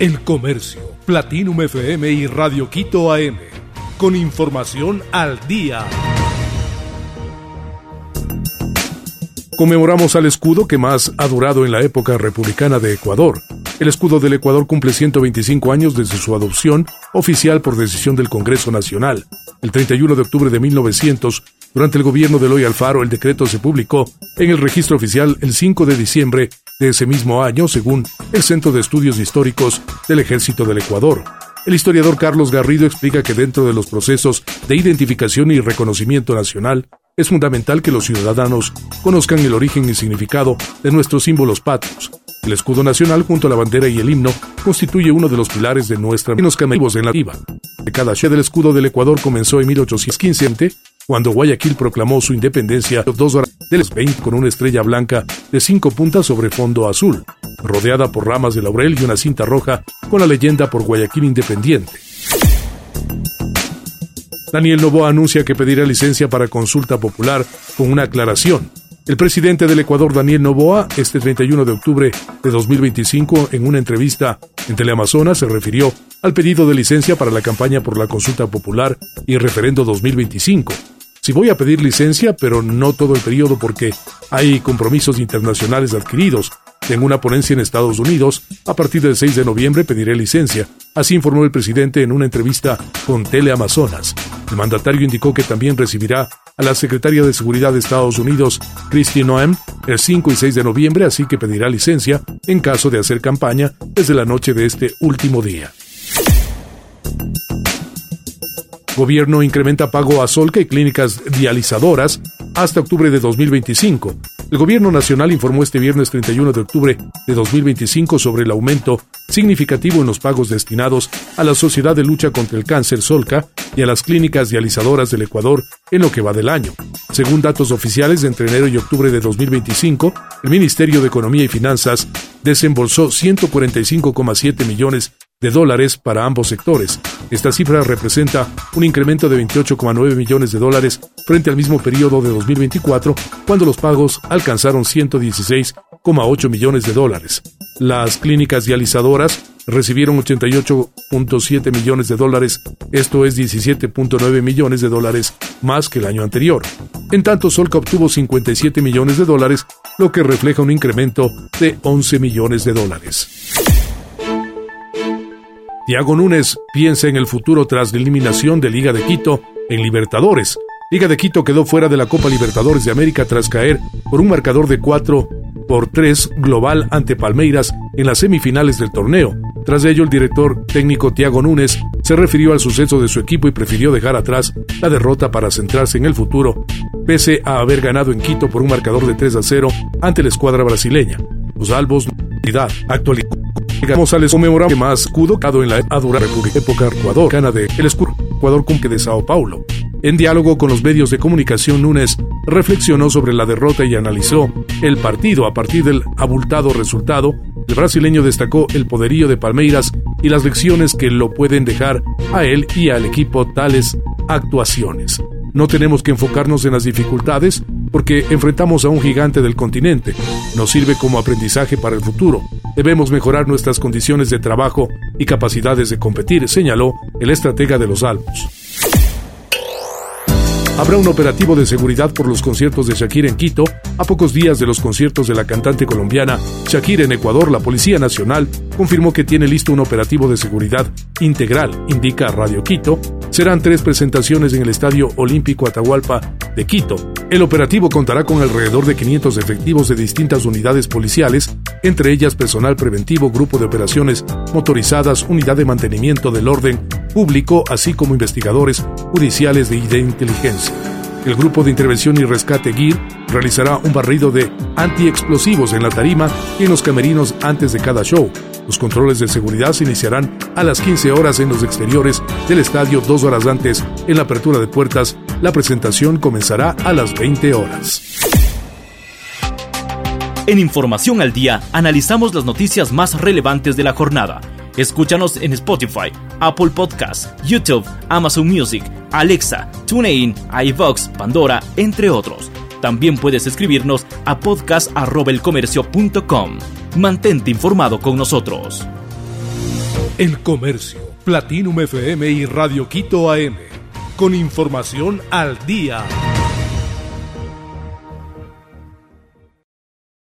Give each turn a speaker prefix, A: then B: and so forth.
A: El Comercio, Platinum FM y Radio Quito AM. Con información al día. Conmemoramos al escudo que más ha durado en la época republicana de Ecuador. El escudo del Ecuador cumple 125 años desde su adopción oficial por decisión del Congreso Nacional. El 31 de octubre de 1900, durante el gobierno de Eloy Alfaro, el decreto se publicó en el registro oficial el 5 de diciembre de ese mismo año, según el Centro de Estudios Históricos del Ejército del Ecuador. El historiador Carlos Garrido explica que dentro de los procesos de identificación y reconocimiento nacional, es fundamental que los ciudadanos conozcan el origen y significado de nuestros símbolos patrios. El escudo nacional, junto a la bandera y el himno, constituye uno de los pilares de nuestra menos en la viva. Cada del escudo del Ecuador comenzó en 1815, cuando Guayaquil proclamó su independencia 2 horas de las 20 con una estrella blanca de 5 puntas sobre fondo azul, rodeada por ramas de laurel y una cinta roja con la leyenda por Guayaquil Independiente. Daniel Noboa anuncia que pedirá licencia para consulta popular con una aclaración. El presidente del Ecuador, Daniel Noboa, este 31 de octubre de 2025, en una entrevista en Teleamazonas, se refirió al pedido de licencia para la campaña por la consulta popular y el referendo 2025. Sí voy a pedir licencia, pero no todo el periodo porque hay compromisos internacionales adquiridos. Tengo una ponencia en Estados Unidos. A partir del 6 de noviembre pediré licencia. Así informó el presidente en una entrevista con Teleamazonas. El mandatario indicó que también recibirá a la secretaria de Seguridad de Estados Unidos, Kristi Noem, el 5 y 6 de noviembre, así que pedirá licencia en caso de hacer campaña desde la noche de este último día. Gobierno incrementa pago a Solca y clínicas dializadoras hasta octubre de 2025. El Gobierno Nacional informó este viernes 31 de octubre de 2025 sobre el aumento significativo en los pagos destinados a la Sociedad de Lucha contra el Cáncer Solca y a las clínicas dializadoras del Ecuador en lo que va del año. Según datos oficiales, entre enero y octubre de 2025, el Ministerio de Economía y Finanzas desembolsó 145,7 millones de dólares para ambos sectores. Esta cifra representa un incremento de 28,9 millones de dólares frente al mismo periodo de 2024, cuando los pagos alcanzaron 116,8 millones de dólares. Las clínicas dializadoras recibieron 88,7 millones de dólares, esto es 17,9 millones de dólares más que el año anterior. En tanto, Solca obtuvo 57 millones de dólares, lo que refleja un incremento de 11 millones de dólares. Thiago Núñez piensa en el futuro tras la eliminación de Liga de Quito en Libertadores. Liga de Quito quedó fuera de la Copa Libertadores de América tras caer por un marcador de 4-3 global ante Palmeiras en las semifinales del torneo. Tras ello, el director técnico Thiago Núñez se refirió al suceso de su equipo y prefirió dejar atrás la derrota para centrarse en el futuro, pese a haber ganado en Quito por un marcador de 3-0 ante la escuadra brasileña. Los albos actualidad. González conmemoraba que más escudo en la República época ecuadoriana de el escudo Ecuador Cumque de Sao Paulo. En diálogo con los medios de comunicación, Núñez reflexionó sobre la derrota y analizó el partido. A partir del abultado resultado, el brasileño destacó el poderío de Palmeiras y las lecciones que lo pueden dejar a él y al equipo tales actuaciones. No tenemos que enfocarnos en las dificultades porque enfrentamos a un gigante del continente. Nos sirve como aprendizaje para el futuro. Debemos mejorar nuestras condiciones de trabajo y capacidades de competir, señaló el estratega de los Albos. Habrá un operativo de seguridad por los conciertos de Shakira en Quito. A pocos días de los conciertos de la cantante colombiana Shakira en Ecuador, la Policía Nacional confirmó que tiene listo un operativo de seguridad integral, indica Radio Quito. Serán 3 presentaciones en el Estadio Olímpico Atahualpa de Quito. El operativo contará con alrededor de 500 efectivos de distintas unidades policiales, entre ellas personal preventivo, grupo de operaciones motorizadas, unidad de mantenimiento del orden público, así como investigadores judiciales y de inteligencia. El grupo de intervención y rescate GIR realizará un barrido de antiexplosivos en la tarima y en los camerinos antes de cada show. Los controles de seguridad se iniciarán a las 15 horas en los exteriores del estadio, 2 horas antes en la apertura de puertas. La presentación comenzará a las 20 horas.
B: En Información al Día, analizamos las noticias más relevantes de la jornada. Escúchanos en Spotify, Apple Podcasts, YouTube, Amazon Music, Alexa, TuneIn, iVoox, Pandora, entre otros. También puedes escribirnos a podcast@elcomercio.com. Mantente informado con nosotros.
A: El Comercio, Platinum FM y Radio Quito AM. Con información al día.